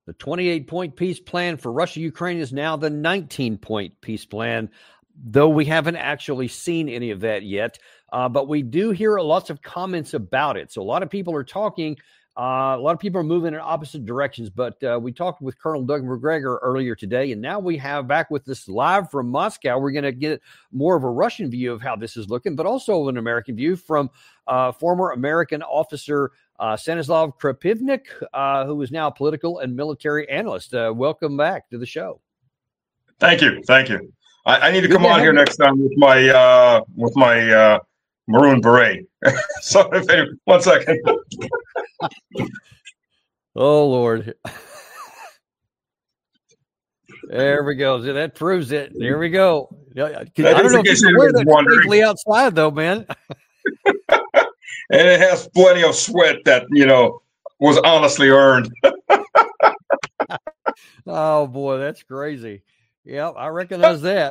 The 28-point peace plan for Russia-Ukraine is now the 19-point peace plan, though we haven't actually seen any of that yet. But we do hear lots of comments about it. So a lot of people are talking. A lot of people are moving in opposite directions. But we talked with Colonel Doug Macgregor earlier today, and now we have back with this live from Moscow. We're going to get more of a Russian view of how this is looking, but also an American view from former American officer Stanislav Krapivnik, who is now a political and military analyst. Welcome back to the show. Thank you. I need to come on here next time with my maroon beret. So, one second. Oh Lord. There we go. That proves it. There we go. I don't know if you can wear that safely outside, though, man. And it has plenty of sweat that, was honestly earned. Oh, boy, that's crazy. Yep, I recognize that.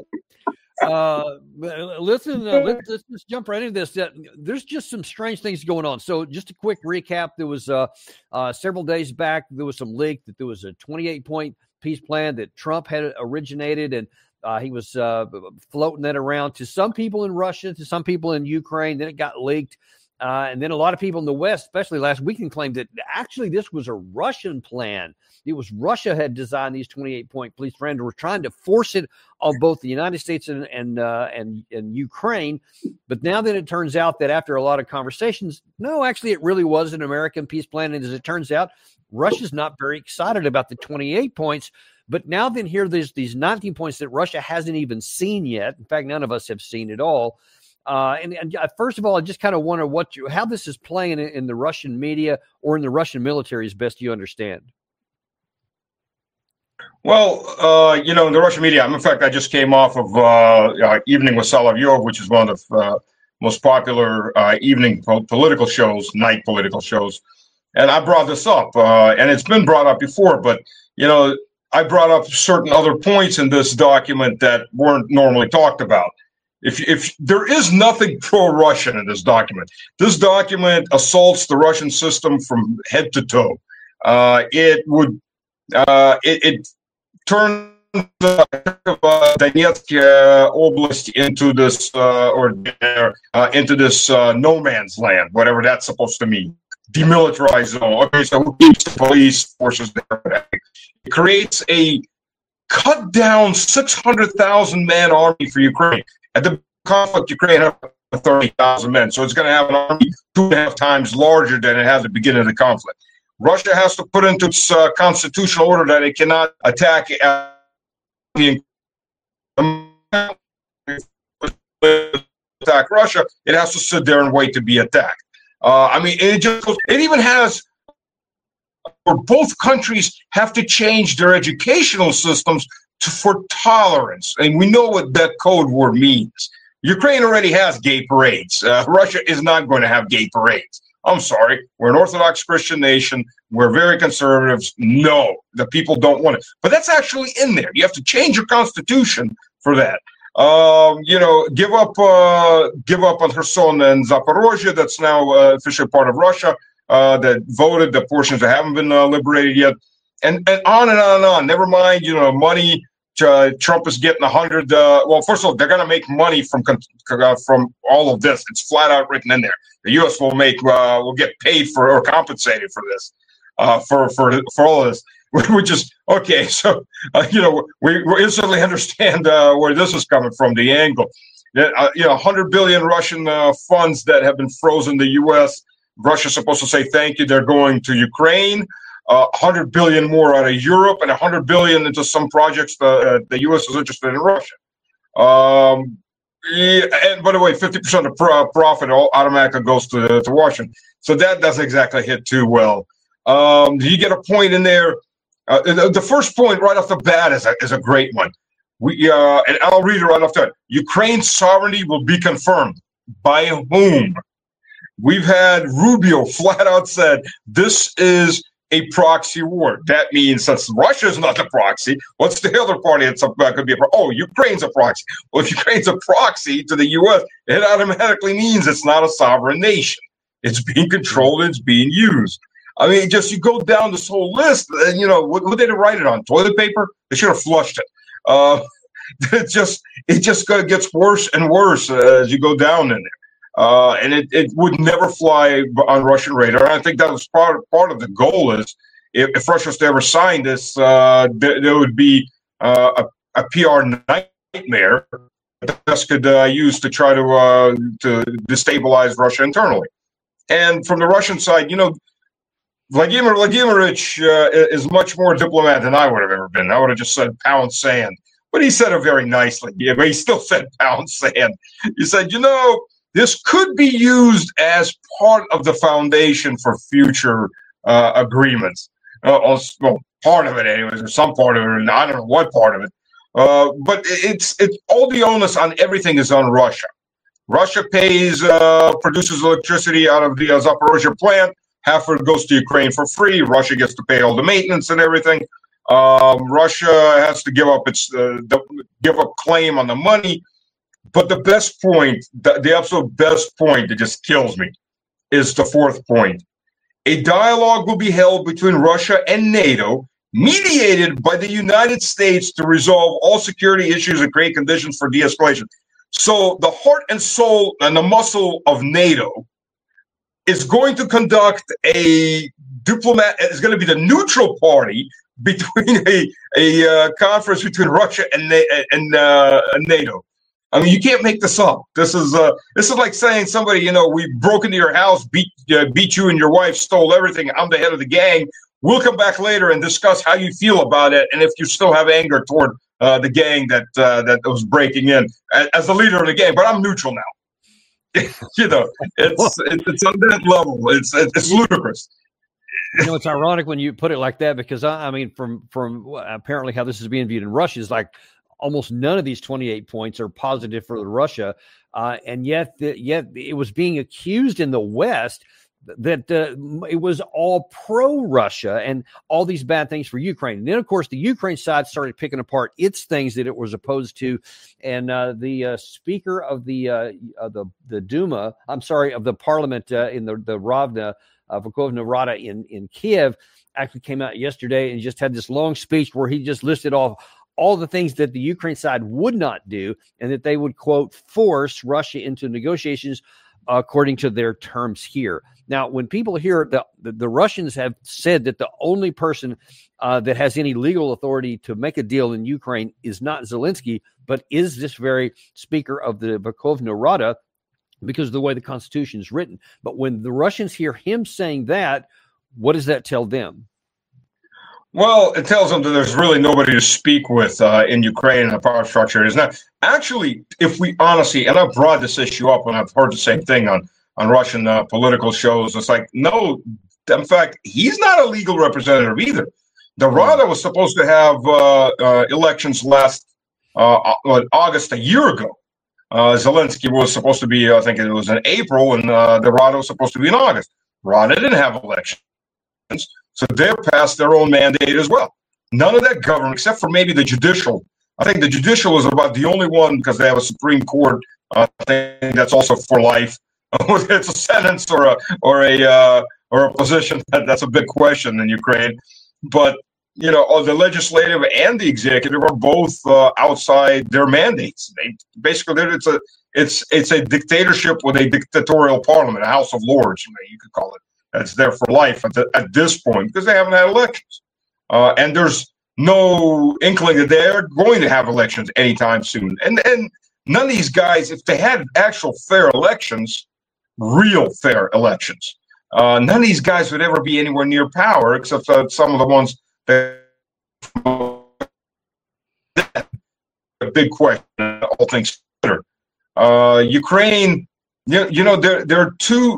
Listen, let's just jump right into this. There's just some strange things going on. So just a quick recap. There was several days back, there was some leak that there was a 28-point peace plan that Trump had originated, and he was floating that around to some people in Russia, to some people in Ukraine. Then it got leaked. And then a lot of people in the West, especially last weekend, claimed that actually this was a Russian plan. It was Russia had designed these 28-point peace plans. Were trying to force it on both the United States and Ukraine. But now then it turns out that after a lot of conversations, no, actually it really was an American peace plan. And as it turns out, Russia's not very excited about the 28 points. But now then here there's these 19 points that Russia hasn't even seen yet. In fact, none of us have seen at all. And first of all, I just kind of wonder how this is playing in the Russian media or in the Russian military as best you understand. Well, in the Russian media, in fact, I just came off of Evening with Solovyov, which is one of the most popular evening political shows, night political shows. And I brought this up, and it's been brought up before, but, I brought up certain other points in this document that weren't normally talked about. If there is nothing pro-Russian in this document assaults the Russian system from head to toe. It turns Donetsk Oblast into this no man's land, whatever that's supposed to mean. Demilitarized zone. Okay, so who keeps the police forces there? It creates a cut down 600,000 man army for Ukraine. At the conflict, Ukraine has 30,000 men, so it's going to have an army 2.5 times larger than it had at the beginning of the conflict. Russia has to put into its constitutional order that it cannot attack Russia. It has to sit there and wait to be attacked. It even has where both countries have to change their educational systems for tolerance, and we know what that code word means. Ukraine already has gay parades. Russia is not going to have gay parades. I'm sorry. We're an Orthodox Christian nation. We're very conservatives. No, the people don't want it. But that's actually in there. You have to change your constitution for that. Give up on Kherson and Zaporozhye. That's now officially part of Russia. That voted the portions that haven't been liberated yet, and on and on and on. Never mind, money. Trump is getting 100. First of all, they're going to make money from all of this. It's flat out written in there. The U.S. will get paid for or compensated for this, for all of this, which is okay. So we instantly understand where this is coming from. The angle, 100 billion Russian funds that have been frozen. The U.S. Russia's supposed to say thank you. They're going to Ukraine. 100 billion more out of Europe, and 100 billion into some projects the U.S. is interested in Russia. And by the way, 50% of profit automatically goes to Washington. So that doesn't exactly hit too well. You get a point in there. The first point right off the bat is a great one. And I'll read it right off the bat. Ukraine's sovereignty will be confirmed. By whom? We've had Rubio flat out said this is a proxy war. That means since Russia's not the proxy, what's the other party that's going to be a proxy? Oh, Ukraine's a proxy. Well, if Ukraine's a proxy to the U.S., it automatically means it's not a sovereign nation. It's being controlled. It's being used. I mean, just you go down this whole list, and what did they write it on? Toilet paper? They should have flushed it. It just gets worse and worse as you go down in there, and it would never fly on Russian radar. And I think that was part of the goal is if Russia was to ever sign this, there would be a PR nightmare that this could use to try to destabilize Russia internally. And from the Russian side, Vladimir Vladimirovich is much more diplomat than I would have ever been. I would have just said pound sand. But he said it very nicely. Yeah, but he still said pound sand. He said, this could be used as part of the foundation for future agreements. Well, part of it anyways, or some part of it, and I don't know what part of it. But it's all the onus on everything is on Russia. Russia produces electricity out of the Zaporozhye plant. Half of it goes to Ukraine for free. Russia gets to pay all the maintenance and everything. Russia has to give up claim on the money. But the best point, the absolute best point that just kills me, is the fourth point. A dialogue will be held between Russia and NATO, mediated by the United States to resolve all security issues and create conditions for de-escalation. So the heart and soul and the muscle of NATO is going to conduct is going to be the neutral party between a conference between Russia and NATO. I mean, you can't make this up. This is like saying somebody, we broke into your house, beat you and your wife, stole everything. I'm the head of the gang. We'll come back later and discuss how you feel about it, and if you still have anger toward the gang that was breaking in as the leader of the gang. But I'm neutral now. It's on that level. It's ludicrous. It's ironic when you put it like that, because I mean, from apparently how this is being viewed in Russia is like almost none of these 28 points are positive for Russia, and yet it was being accused in the West that it was all pro-Russia and all these bad things for Ukraine. And then, of course, the Ukraine side started picking apart its things that it was opposed to. And the speaker of the Duma, of the parliament in the Ravna, Verkhovna Rada in Kiev, actually came out yesterday and just had this long speech where he just listed off all the things that the Ukraine side would not do, and that they would, quote, force Russia into negotiations according to their terms here. Now, when people hear the Russians have said that the only person that has any legal authority to make a deal in Ukraine is not Zelensky, but is this very speaker of the Verkhovna Rada, because of the way the Constitution is written. But when the Russians hear him saying that, what does that tell them? Well, it tells them that there's really nobody to speak with in Ukraine, and the power structure is not. Actually, if we honestly, and I've brought this issue up and I've heard the same thing on Russian political shows, it's like, no, in fact, he's not a legal representative either. The Rada was supposed to have elections last August a year ago. Zelensky was supposed to be, I think it was in April, and the Rada was supposed to be in August. Rada didn't have elections. So they're past their own mandate as well. None of that government, except for maybe the judicial. I think the judicial is about the only one, because they have a Supreme Court thing that's also for life. It's a sentence or a position. That's a big question in Ukraine. But the legislative and the executive are both outside their mandates. Basically, it's a dictatorship with a dictatorial parliament, a House of Lords, you could call it. That's there for life at this point, because they haven't had elections. And there's no inkling that they're going to have elections anytime soon. And none of these guys, if they had actual fair elections, real fair elections, none of these guys would ever be anywhere near power, except some of the ones that a big question, all things considered. Ukraine, there are two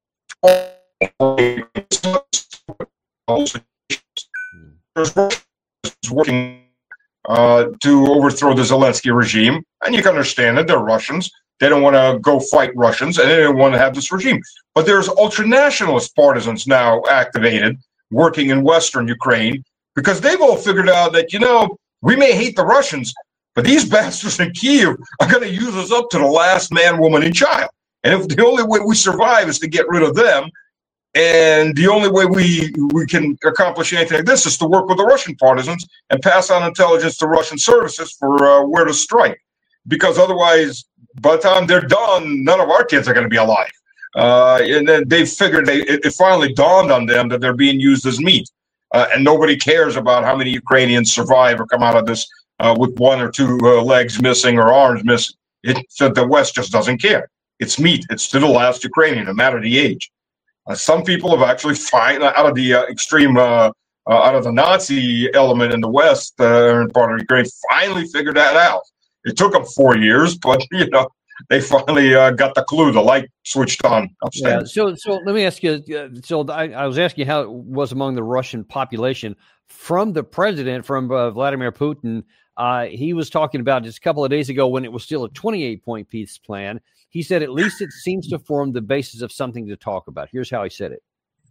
working to overthrow the Zelensky regime, and you can understand that they're Russians. They don't want to go fight Russians, and they don't want to have this regime. But there's ultranationalist partisans now activated, working in Western Ukraine, because they've all figured out that, we may hate the Russians, but these bastards in Kyiv are going to use us up to the last man, woman, and child. And if the only way we survive is to get rid of them, And the only way we can accomplish anything like this is to work with the Russian partisans and pass on intelligence to Russian services for where to strike. Because otherwise, by the time they're done, none of our kids are going to be alive. And then they figured it finally dawned on them that they're being used as meat. And nobody cares about how many Ukrainians survive or come out of this with one or two legs missing or arms missing. So the West just doesn't care. It's meat. It's to the last Ukrainian, no matter the age. Some people have actually out of the extreme, out of the Nazi element in the West and part of Ukraine, finally figured that out. It took them 4 years, but they finally got the clue. The light switched on. Yeah. So let me ask you. So I was asking you how it was among the Russian population. From the president, from Vladimir Putin, he was talking about just a couple of days ago when it was still a 28-point peace plan. He said, at least it seems to form the basis of something to talk about. Here's how he said it.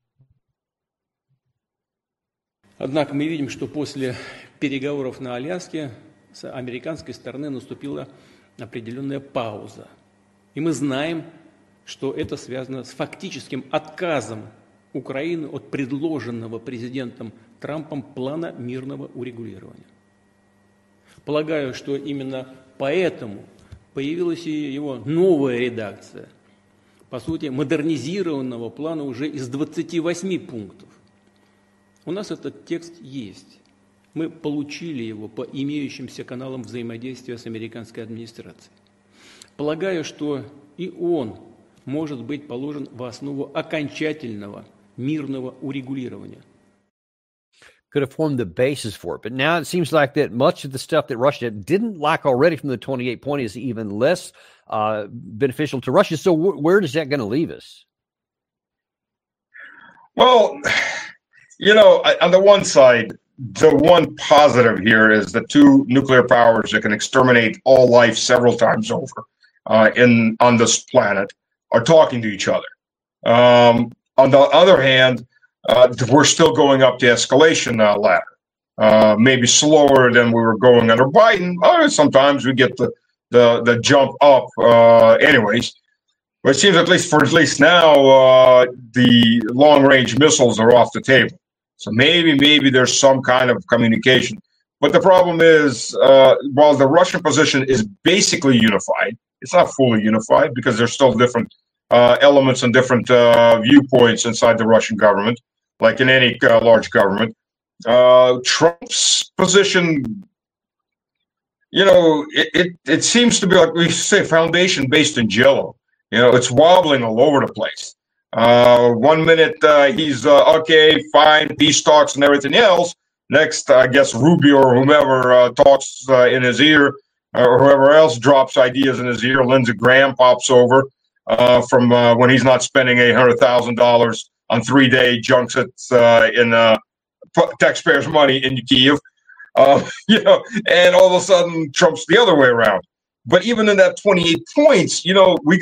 Однако мы видим, что после переговоров на Аляске с американской стороны наступила определенная пауза. И мы знаем, что это связано с фактическим отказом Украины от предложенного президентом Трампом плана мирного урегулирования. Полагаю, что именно поэтому появилась и его новая редакция, по сути, модернизированного плана уже из 28 пунктов. У нас этот текст есть. Мы получили его по имеющимся каналам взаимодействия с американской администрацией. Полагаю, что и он может быть положен в основу окончательного мирного урегулирования. Could have formed the basis for it. But now it seems like that much of the stuff that Russia didn't like already from the 28-point is even less beneficial to Russia. So where is that going to leave us? Well, on the one side, the one positive here is the two nuclear powers that can exterminate all life several times over on this planet are talking to each other. On the other hand, we're still going up the escalation ladder, maybe slower than we were going under Biden. Sometimes we get the jump up anyways. But it seems at least now the long-range missiles are off the table. So maybe there's some kind of communication. But the problem is, while the Russian position is basically unified, it's not fully unified because there's still different elements and different viewpoints inside the Russian government, like in any large government. Trump's position, it seems to be like we say foundation based in Jell-O. It's wobbling all over the place. 1 minute he's okay, fine, peace talks and everything else. Next, I guess Rubio or whomever talks in his ear, or whoever else drops ideas in his ear. Lindsey Graham pops over from when he's not spending $800,000 on 3-day junkets in taxpayers' money in Kyiv. And all of a sudden Trump's the other way around. But even in that 28 points, we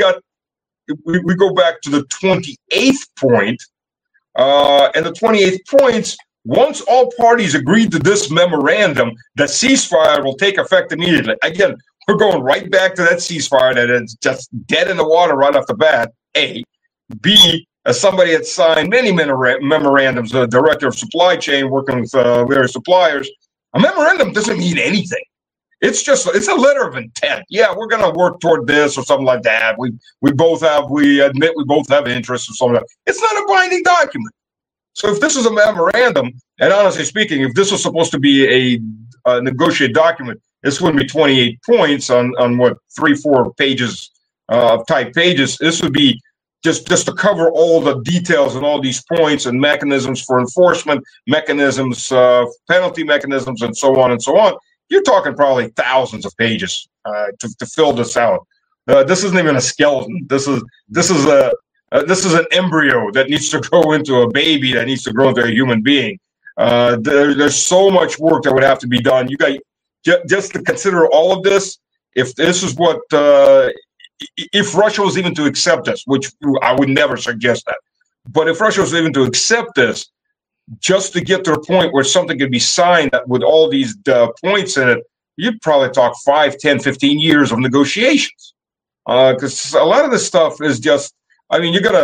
go back to the 28th point, and the 28th points, once all parties agreed to this memorandum, the ceasefire will take effect immediately. Again, we're going right back to that ceasefire that is just dead in the water right off the bat, A. B, as somebody had signed many memorandums, the director of supply chain working with various suppliers, a memorandum doesn't mean anything. It's a letter of intent. Yeah, we're going to work toward this or something like that. We admit we both have interests or something like that. It's not a binding document. So if this is a memorandum, and honestly speaking, if this was supposed to be a negotiated document, this wouldn't be 28 points on what 3-4 pages of typed pages. This would be just to cover all the details and all these points and mechanisms for enforcement, mechanisms, penalty mechanisms, and so on and so on. You're talking probably thousands of pages to fill this out. This isn't even a skeleton. This is an embryo that needs to grow into a baby that needs to grow into a human being. There's so much work that would have to be done. You got just to consider all of this. If this is what, if Russia was even to accept this, which I would never suggest that, but if Russia was even to accept this, just to get to a point where something could be signed with all these points in it, you'd probably talk 5, 10, 15 years of negotiations. Because a lot of this stuff is just, you got to,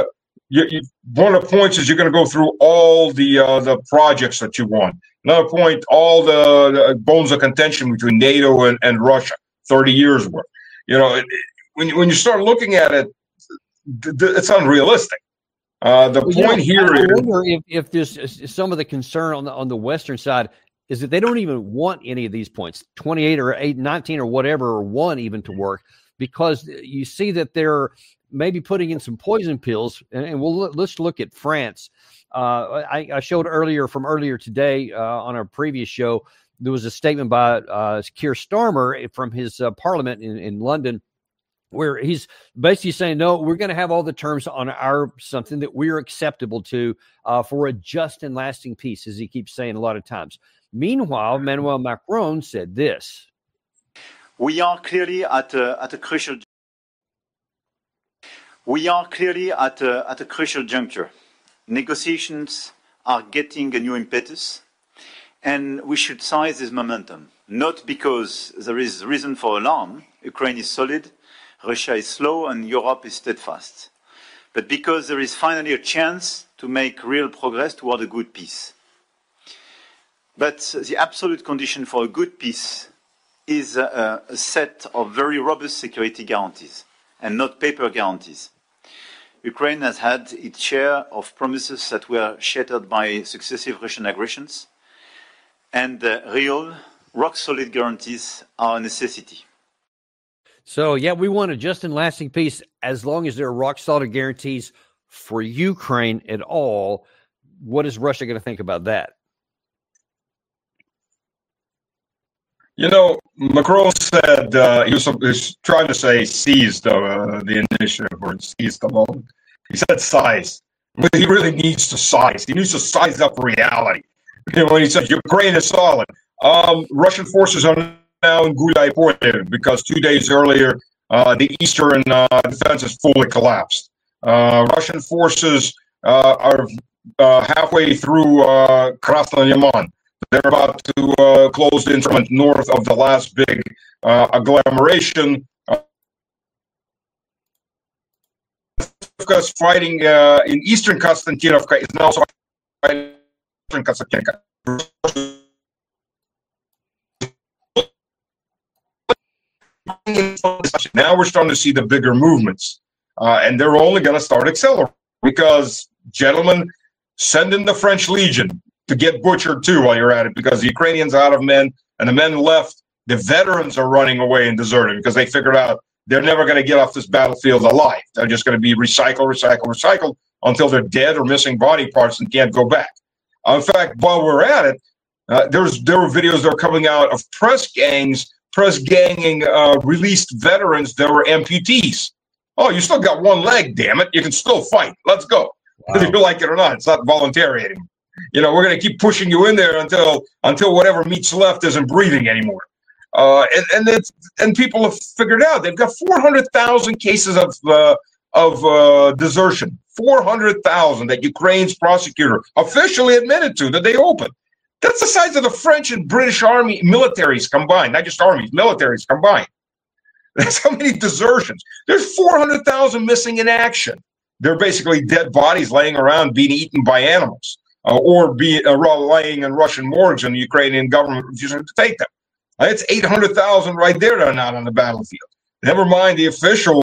one of the points is you're going to go through all the projects that you want. Another point, all the bones of contention between NATO and Russia, 30 years worth. When you start looking at it, it's unrealistic. Point here is, I wonder if there's some of the concern on the Western side is that they don't even want any of these points, 28 or 19 or whatever, or one even to work, because you see that they're maybe putting in some poison pills. And let's look at France. I showed earlier today on our previous show, there was a statement by Keir Starmer from his parliament in London, where he's basically saying, no, we're going to have all the terms on our something that we're acceptable to for a just and lasting peace, as he keeps saying a lot of times. Meanwhile, Emmanuel Macron said this. We are clearly at a crucial juncture. Negotiations are getting a new impetus, and we should seize this momentum, not because there is reason for alarm. Ukraine is solid, Russia is slow, and Europe is steadfast, but because there is finally a chance to make real progress toward a good peace. But the absolute condition for a good peace is a set of very robust security guarantees, and not paper guarantees. Ukraine has had its share of promises that were shattered by successive Russian aggressions, and real, rock-solid guarantees are a necessity. So, yeah, we want a just and lasting peace as long as there are rock-solid guarantees for Ukraine at all. What is Russia going to think about that? Macron said he was trying to say seize the initiative or seize the moment. He said size. But he really needs to size. He needs to size up reality. When he said Ukraine is solid. Russian forces are now in Gulai Port because 2 days earlier, the eastern defenses fully collapsed. Russian forces are halfway through Krasny Liman. They're about to close the instrument north of the last big agglomeration. Because fighting in eastern Konstantinovka is now fighting in Konstantinovka. Now we're starting to see the bigger movements, and they're only going to start accelerating because, gentlemen, send in the French Legion to get butchered too while you're at it, because the Ukrainians are out of men, and the men left. The veterans are running away and deserting because they figured out they're never going to get off this battlefield alive. They're just going to be recycled until they're dead or missing body parts and can't go back. In fact, while we're at it, there were videos that were coming out of press ganging released veterans that were amputees. Oh, you still got one leg, damn it. You can still fight. Let's go. Wow. Whether you like it or not, it's not voluntary anymore. We're going to keep pushing you in there until whatever meat's left isn't breathing anymore. And people have figured out they've got 400,000 cases of desertion. 400,000 that Ukraine's prosecutor officially admitted to that they opened. That's the size of the French and British army militaries combined, not just armies, militaries combined. That's how many desertions. There's 400,000 missing in action. They're basically dead bodies laying around being eaten by animals, or laying in Russian morgues, and the Ukrainian government refusing to take them. It's 800,000 right there that are not on the battlefield. Never mind the official,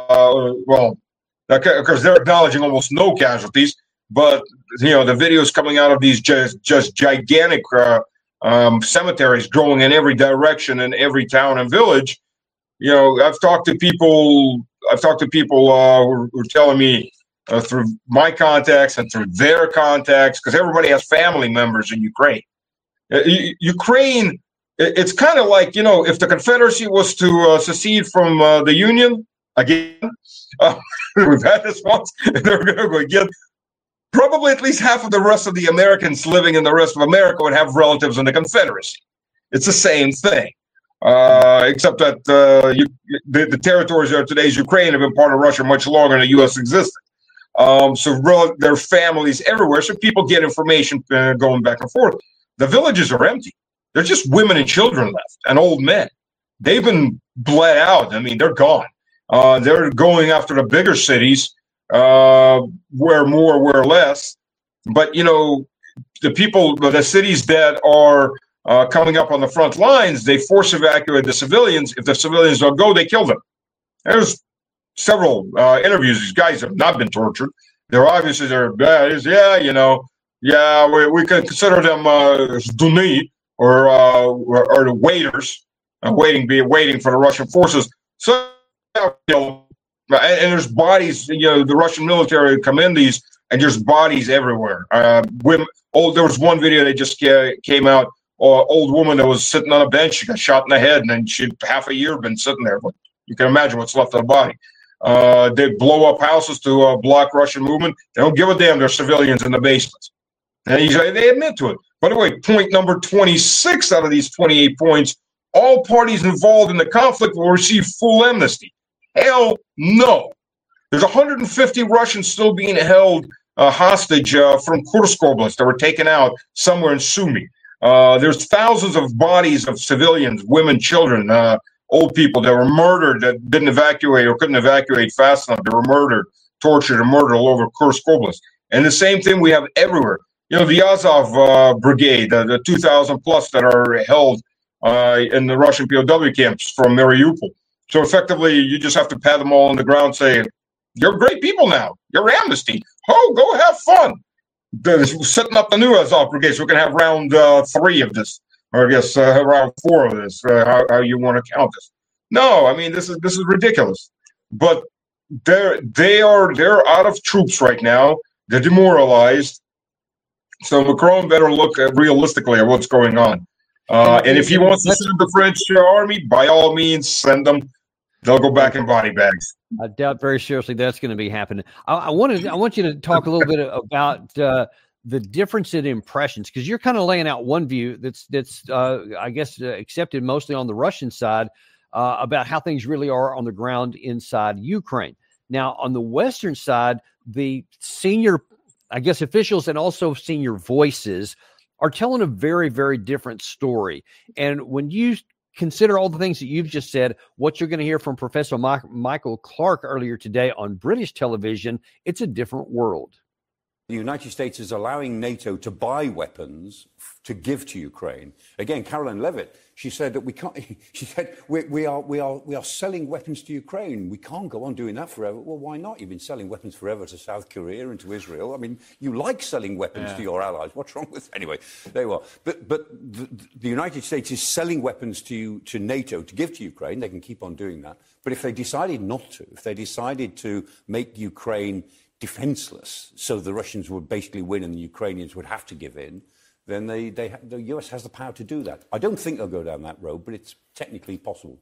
because they're acknowledging almost no casualties. But the videos coming out of these just gigantic cemeteries growing in every direction in every town and village. I've talked to people who are telling me through my contacts and through their contacts, because everybody has family members in Ukraine. Ukraine, it's kind of like, if the Confederacy was to secede from the Union again, we've had this once, and they're going to go again. Probably at least half of the rest of the Americans living in the rest of America would have relatives in the Confederacy. It's the same thing, except that the territories that are today's Ukraine have been part of Russia much longer than the U.S. existed. So there are families everywhere, so people get information going back and forth. The villages are empty. There's just women and children left, and old men. They've been bled out. I mean, they're gone. They're going after the bigger cities. wear more, wear less. But, you know, the cities that are coming up on the front lines, they force evacuate the civilians. If the civilians don't go, they kill them. There's several interviews. These guys have not been tortured. They're obviously, yeah, you know, yeah, we can consider them zduni or the waiters, waiting for the Russian forces. So, you know, and there's bodies, you know, the Russian military come in these, and there's bodies everywhere. Women. There was one video that just came out. Old woman that was sitting on a bench. She got shot in the head, and then she half a year been sitting there. But you can imagine what's left of the body. They blow up houses to block Russian movement. They don't give a damn. There's civilians in the basements. And they admit to it. By the way, point number 26 out of these 28 points, all parties involved in the conflict will receive full amnesty. Hell no. There's 150 Russians still being held hostage from Kursk Oblast that were taken out somewhere in Sumy. There's thousands of bodies of civilians, women, children, old people that were murdered that didn't evacuate or couldn't evacuate fast enough. They were murdered, tortured, and murdered all over Kursk Oblast. And the same thing we have everywhere. You know, the Azov brigade, the 2,000 plus that are held in the Russian POW camps from Mariupol. So effectively, you just have to pat them all on the ground, say, you're great people now. You're amnesty. Oh, go have fun. Setting up the new Azov brigade, so we can have round 3 of this, or I guess round 4 of this. How you want to count this? No, I mean this is ridiculous. But they're out of troops right now. They're demoralized. So Macron better look realistically at what's going on. And if he wants to send the French army, by all means, send them. They'll go back in body bags. I doubt very seriously that's going to be happening. I want you to talk a little bit about the difference in impressions, because you're kind of laying out one view that's I guess accepted mostly on the Russian side about how things really are on the ground inside Ukraine. Now, on the Western side, the senior, I guess, officials and also senior voices are telling a very, very different story. And when you consider all the things that you've just said, what you're going to hear from Professor Michael Clark earlier today on British television, it's a different world. The United States is allowing NATO to buy weapons to give to Ukraine. Again, Caroline Levitt, she said that we can't. She said we are selling weapons to Ukraine. We can't go on doing that forever. Well, why not? You've been selling weapons forever to South Korea and to Israel. I mean, you like selling weapons to your allies. What's wrong with? Anyway, there you are. But the United States is selling weapons to NATO to give to Ukraine. They can keep on doing that. But if they decided not to, if they decided to make Ukraine defenseless, so the Russians would basically win and the Ukrainians would have to give in, then the US has the power to do that. I don't think they'll go down that road, but it's technically possible.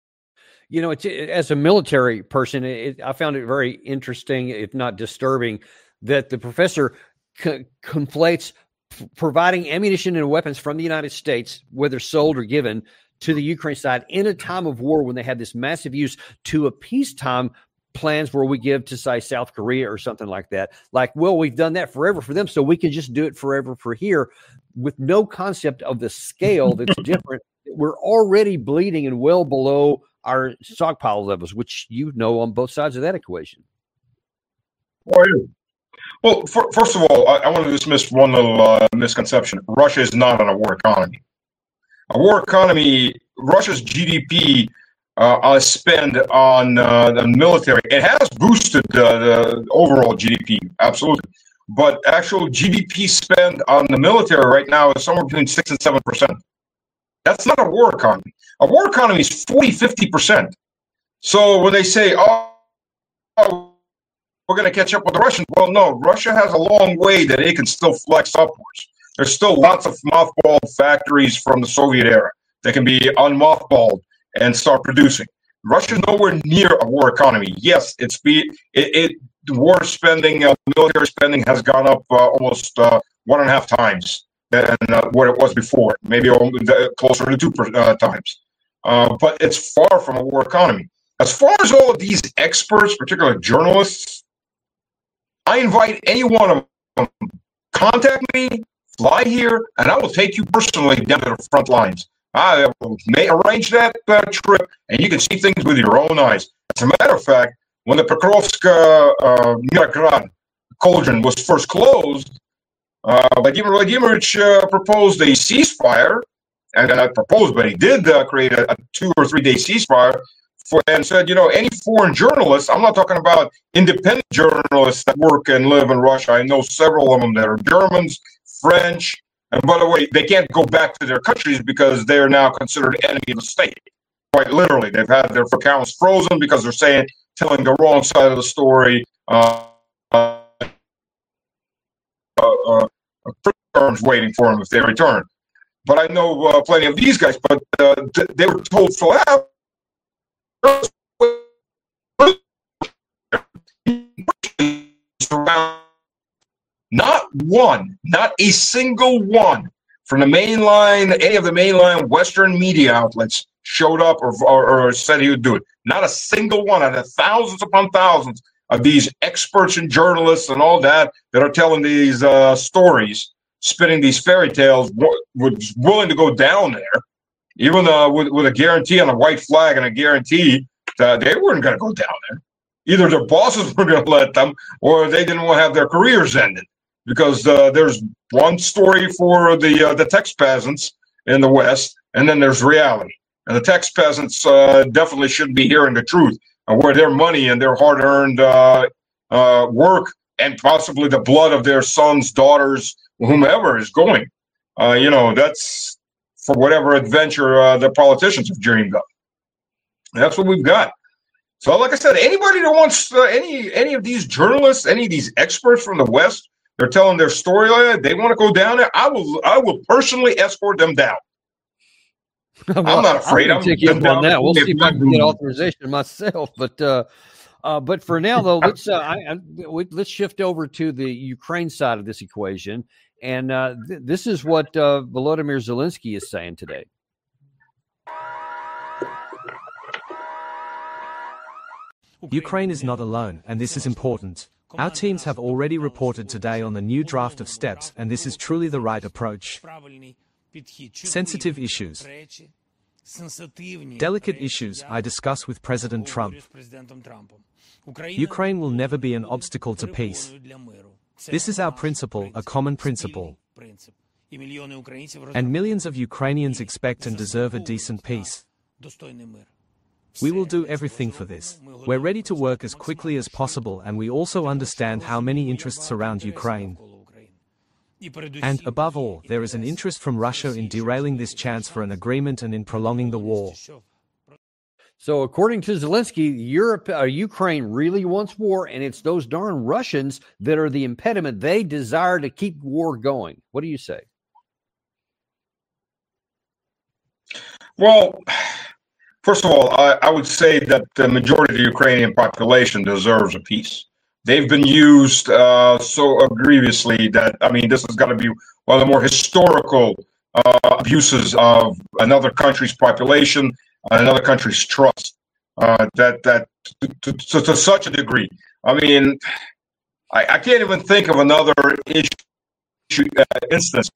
You know, as a military person, I found it very interesting, if not disturbing, that the professor conflates providing ammunition and weapons from the United States, whether sold or given, to the Ukraine side in a time of war when they had this massive use, to a peacetime plans where we give to, say, South Korea or something like that. Like, well, we've done that forever for them, so we can just do it forever for here, with no concept of the scale that's different. We're already bleeding and well below our stockpile levels, which you know on both sides of that equation. Well, first of all, I want to dismiss one little misconception. Russia is not on a war economy. A war economy, Russia's GDP spend on the military, it has boosted the overall GDP, absolutely. But actual GDP spend on the military right now is somewhere between 6 and 7%. That's not a war economy. A war economy is 40-50%. So when they say, oh, we're going to catch up with the Russians, well, no, Russia has a long way that it can still flex upwards. There's still lots of mothballed factories from the Soviet era that can be unmothballed and start producing. Russia's nowhere near a war economy. Yes, the war spending, military spending has gone up almost 1.5 times than what it was before, maybe closer to 2 times. But it's far from a war economy. As far as all of these experts, particularly journalists, I invite any one of them, contact me, fly here, and I will take you personally down to the front lines. I will arrange that trip, and you can see things with your own eyes. As a matter of fact, when the Pokrovsk Mirograd cauldron was first closed, Vladimir Vladimirovich proposed a ceasefire, and not proposed, but he did create a 2 or 3 day ceasefire, and said, any foreign journalists, I'm not talking about independent journalists that work and live in Russia. I know several of them that are Germans, French, and by the way, they can't go back to their countries because they are now considered enemy of the state. Quite literally, they've had their accounts frozen because they're telling the wrong side of the story. Terms waiting for them if they return. But I know plenty of these guys, but they were told flat. Not a single one from the mainline, any of the mainline Western media outlets showed up or said he would do it. Not a single one out of thousands upon thousands of these experts and journalists and all that are telling these stories, spinning these fairy tales, was willing to go down there, even with a guarantee on a white flag and a guarantee that they weren't going to go down there. Either their bosses were going to let them, or they didn't want to have their careers ended. Because there's one story for the tax peasants in the West, and then there's reality. And the tax peasants definitely shouldn't be hearing the truth of where their money and their hard-earned work and possibly the blood of their sons, daughters, whomever is going. That's for whatever adventure the politicians have dreamed of. And that's what we've got. So, like I said, anybody that wants any of these journalists, any of these experts from the West, they're telling their story like that, they want to go down there, I will personally escort them down. Well, I'm not afraid. I'm take you on that. We'll see if I can get authorization myself. But for now, though, let's shift over to the Ukraine side of this equation. And this is what Volodymyr Zelensky is saying today. Ukraine is not alone, and this is important. Our teams have already reported today on the new draft of steps, and this is truly the right approach. Sensitive issues. Delicate issues I discuss with President Trump. Ukraine will never be an obstacle to peace. This is our principle, a common principle. And millions of Ukrainians expect and deserve a decent peace. We will do everything for this. We're ready to work as quickly as possible, and we also understand how many interests surround Ukraine. And, above all, there is an interest from Russia in derailing this chance for an agreement and in prolonging the war. So, according to Zelensky, Ukraine really wants war, and it's those darn Russians that are the impediment. They desire to keep war going. What do you say? Well, first of all, I would say that the majority of the Ukrainian population deserves a peace. They've been used so grievously that, this is going to be one of the more historical abuses of another country's population, another country's trust, to such a degree. I can't even think of another instance.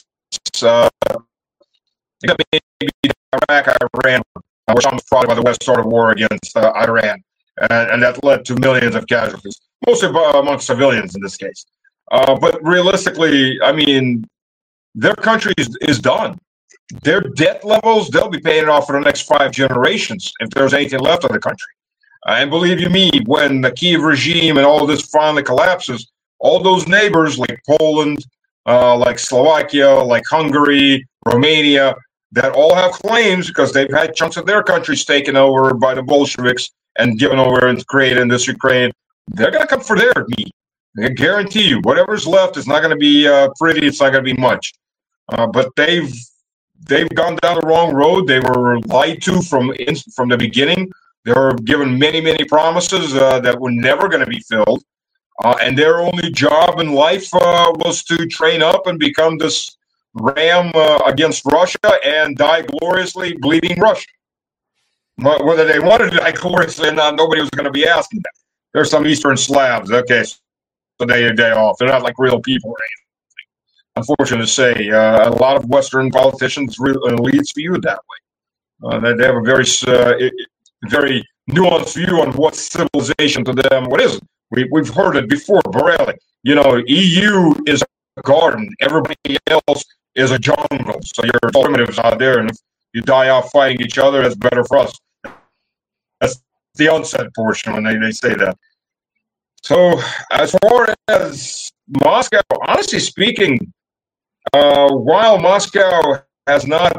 Maybe Iraq, Iran, which almost probably by the West started war against Iran, and that led to millions of casualties, mostly amongst civilians in this case. But realistically, their country is done. Their debt levels, they'll be paying it off for the next 5 generations if there's anything left of the country. And believe you me, when the Kiev regime and all of this finally collapses, all those neighbors like Poland, like Slovakia, like Hungary, Romania, that all have claims because they've had chunks of their countries taken over by the Bolsheviks and given over and created in this Ukraine. They're going to come for their meat. I guarantee you, whatever's left is not going to be pretty. It's not going to be much. But they've gone down the wrong road. They were lied to from the beginning. They were given many, many promises that were never going to be filled. And their only job in life was to train up and become this ram against Russia and die gloriously bleeding Russia. But whether they wanted to die gloriously or not, nobody was going to be asking that. There's some Eastern Slavs. Okay, so day off. They're not like real people or anything. Unfortunate to say, a lot of Western politicians leads view it that way. They have a very nuanced view on what's civilization to them, what isn't. We've heard it before, Borelli. EU is a garden. Everybody else is a jungle. So you're primitives out there, and if you die out fighting each other, that's better for us. That's the unsaid portion when they say that. So as far as Moscow, honestly speaking, while Moscow has not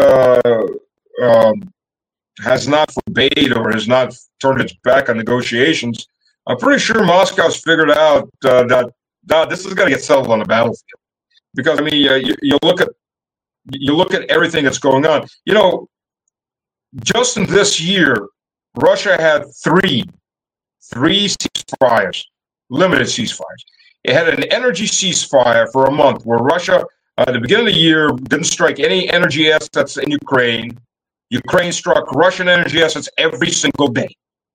forbade or has not turned its back on negotiations, I'm pretty sure Moscow's figured out that this is going to get settled on the battlefield. Because I mean, you look at everything that's going on. Just in this year, Russia had three ceasefires, limited ceasefires. It had an energy ceasefire for a month where Russia, at the beginning of the year, didn't strike any energy assets in Ukraine. Ukraine struck Russian energy assets every single day.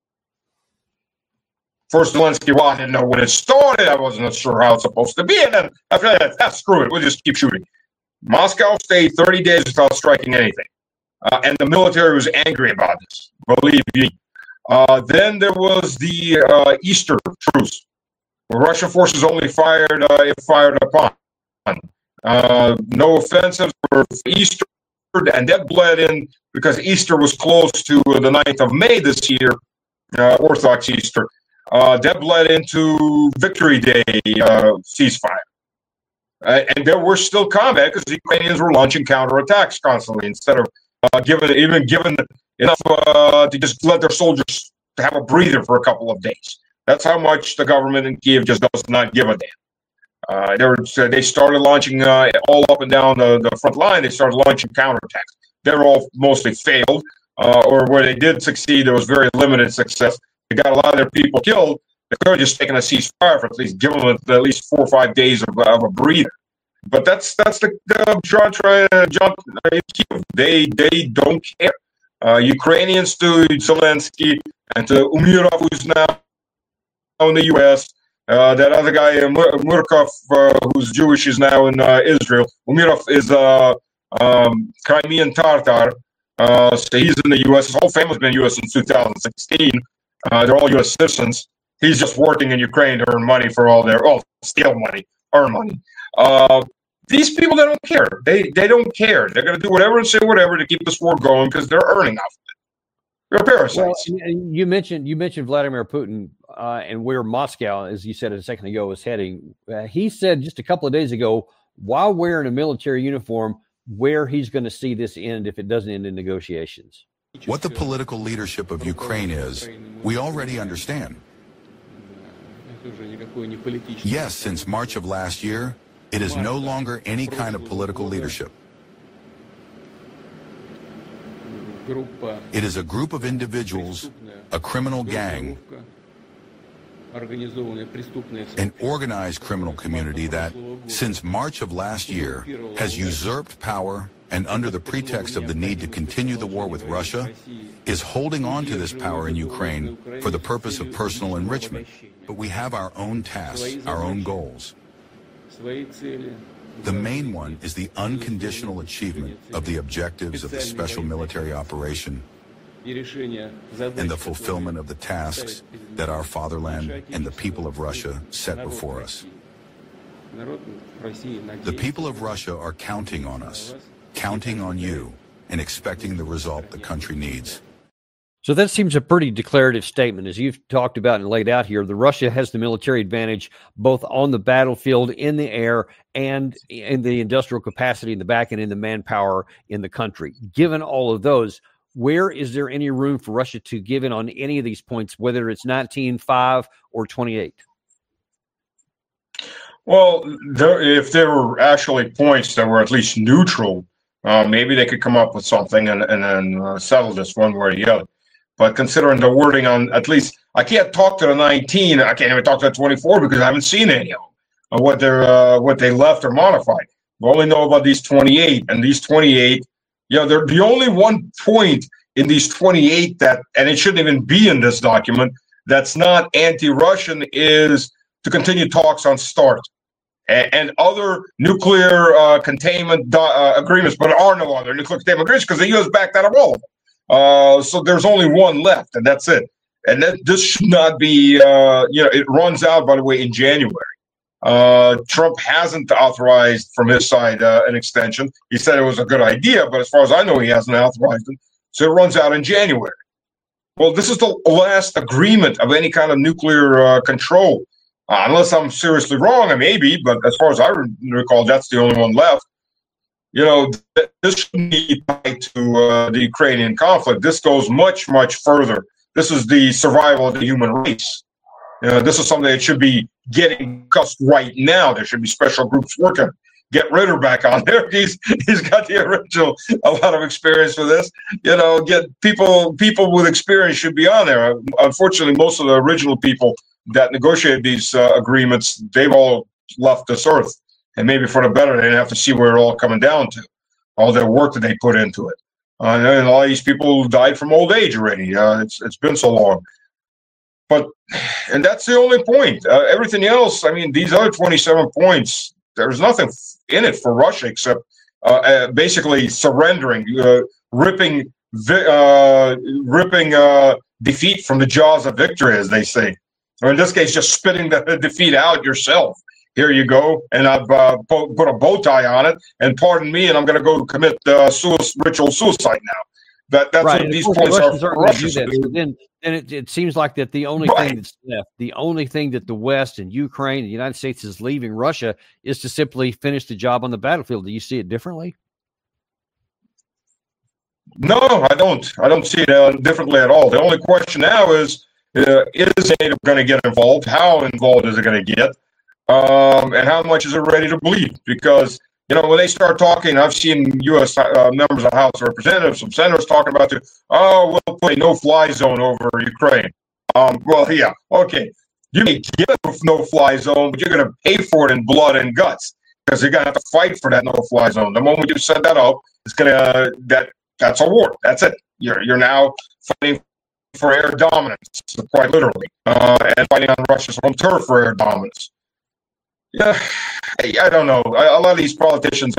First, Zelensky, I didn't know when it started. I wasn't sure how it's supposed to be. And then after that, screw it. We'll just keep shooting. Moscow stayed 30 days without striking anything. And the military was angry about this, believe me. Then there was the Easter truce, where Russian forces only fired if fired upon. No offensives for Easter, and that bled in because Easter was close to the 9th of May this year, Orthodox Easter. That bled into Victory Day ceasefire. And there were still combat because the Ukrainians were launching counterattacks constantly instead of given enough to just let their soldiers have a breather for a couple of days. That's how much the government in Kiev just does not give a damn. They started launching all up and down the front line. They started launching counterattacks. They're all mostly failed, or where they did succeed, there was very limited success. They got a lot of their people killed. They could have just taken a ceasefire for at least give them at least 4 or 5 days of a breather. But that's the John Kiev. They don't care. Ukrainians to Zelensky and to Umerov, who's now in the U.S. That other guy, Murkov, who's Jewish, is now in Israel. Umerov is Crimean Tatar. So he's in the U.S. His whole family's been in the U.S. since 2016. They're all U.S. citizens. He's just working in Ukraine to earn money for all steal money, earn money. These people, they don't care. They don't care. They're going to do whatever and say whatever to keep this war going because they're earning off of it. They're parasites. Well, you mentioned Vladimir Putin and where Moscow, as you said a second ago, is heading. He said just a couple of days ago, while wearing a military uniform, where he's going to see this end if it doesn't end in negotiations. What the political leadership of Ukraine is, we already understand. Yes, since March of last year, it is no longer any kind of political leadership. It is a group of individuals, a criminal gang, an organized criminal community that, since March of last year, has usurped power and under the pretext of the need to continue the war with Russia, is holding on to this power in Ukraine for the purpose of personal enrichment. But we have our own tasks, our own goals. The main one is the unconditional achievement of the objectives of the special military operation and the fulfillment of the tasks that our fatherland and the people of Russia set before us. The people of Russia are counting on us, counting on you, and expecting the result the country needs. So that seems a pretty declarative statement. As you've talked about and laid out here, Russia has the military advantage both on the battlefield, in the air, and in the industrial capacity in the back and in the manpower in the country. Given all of those, where is there any room for Russia to give in on any of these points, whether it's 19.5 or 28? Well, if there were actually points that were at least neutral, maybe they could come up with something and then settle this one way or the other. But considering the wording on, at least, I can't talk to the 19. I can't even talk to the 24 because I haven't seen any of them, what they left or modified. We only know about these 28, and these 28, they're the only one point in these 28 that, and it shouldn't even be in this document, that's not anti-Russian, is to continue talks on START and other nuclear containment agreements, but there are no other nuclear containment agreements because the U.S. backed out of all of them. So there's only one left, and that's it. And this should not be, it runs out, by the way, in January. Trump hasn't authorized from his side an extension. He said it was a good idea, but as far as I know, he hasn't authorized it. So it runs out in January. Well, this is the last agreement of any kind of nuclear control. Unless I'm seriously wrong, maybe, but as far as I recall, that's the only one left. This shouldn't be tied to the Ukrainian conflict. This goes much, much further. This is the survival of the human race. This is something that should be getting discussed right now. There should be special groups working. Get Ritter back on there. He's got the original, a lot of experience for this. Get people with experience should be on there. Unfortunately, most of the original people that negotiated these agreements, they've all left this earth. And maybe for the better, they didn't have to see where it all coming down to, all their work that they put into it. And a lot of these people died from old age already. It's been so long. And that's the only point. Everything else, these other 27 points, there's nothing in it for Russia except basically surrendering, ripping defeat from the jaws of victory, as they say. Or in this case, just spitting the defeat out yourself. Here you go, and I've put a bow tie on it, and pardon me, and I'm going to go commit ritual suicide now. That's right. What these points are for Russia. So then it seems like that the only thing that's left, the only thing that the West and Ukraine and the United States is leaving Russia is to simply finish the job on the battlefield. Do you see it differently? No, I don't. I don't see it differently at all. The only question now is NATO going to get involved? How involved is it going to get? And how much is it ready to bleed? Because, when they start talking, I've seen U.S. members of the House of Representatives, some senators talking about we'll put a no-fly zone over Ukraine. Well, yeah, okay. You may get a no-fly zone, but you're going to pay for it in blood and guts because you're going to have to fight for that no-fly zone. The moment you set that up, it's going to that's a war. That's it. You're now fighting for air dominance, quite literally, and fighting on Russia's home turf for air dominance. Yeah, I don't know. A lot of these politicians,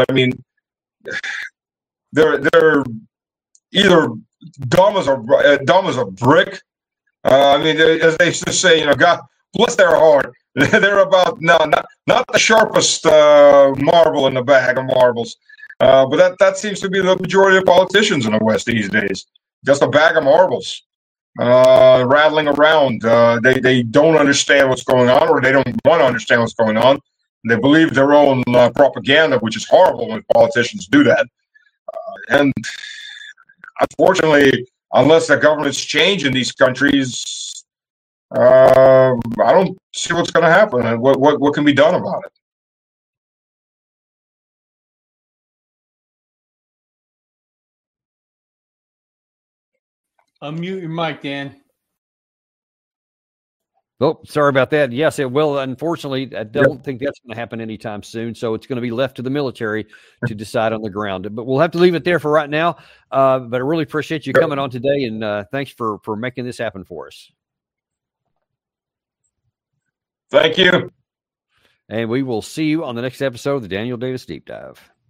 they're either dumb as a brick. As they just say, God bless their heart. They're about not the sharpest marble in the bag of marbles, but that seems to be the majority of politicians in the West these days. Just a bag of marbles. Rattling around. They don't understand what's going on, or they don't want to understand what's going on. They believe their own propaganda, which is horrible when politicians do that. And unfortunately, unless the governments change in these countries, I don't see what's going to happen and what can be done about it. Unmute your mic, Dan. Oh, sorry about that. Yes, it will. Unfortunately, I don't think that's going to happen anytime soon. So it's going to be left to the military to decide on the ground. But we'll have to leave it there for right now. But I really appreciate you coming on today, and thanks for making this happen for us. Thank you. And we will see you on the next episode of the Daniel Davis Deep Dive.